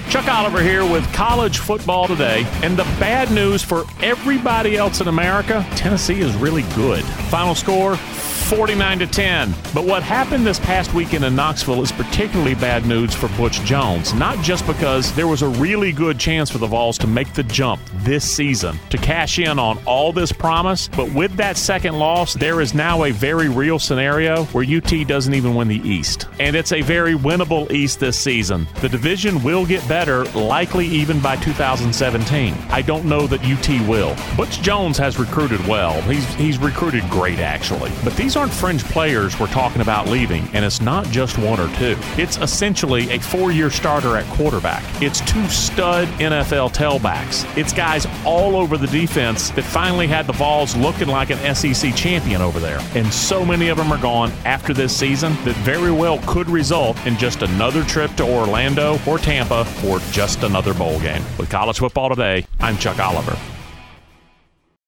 Chuck Oliver here with College Football Today, and the bad news for everybody else in America, Tennessee is really good. Final score, 49-10. But what happened this past weekend in Knoxville is particularly bad news for Butch Jones, not just because there was a really good chance for the Vols to make the jump this season, to cash in on all this promise, but with that second loss, there is now a very real scenario where UT doesn't even win the East. And it's a very winnable East this season. The division will get better, likely even by 2017. I don't know that UT will. Butch Jones has recruited well. He's recruited great, actually. But these aren't fringe players we're talking about leaving, and it's not just one or two. It's essentially a 4-year starter at quarterback. It's 2 stud NFL tailbacks. It's guys all over the defense that finally had the Vols looking like an SEC champion over there. And so many of them are gone after this season that very well could result in just another trip to Orlando or Tampa for just another bowl game. With College Football Today, I'm Chuck Oliver.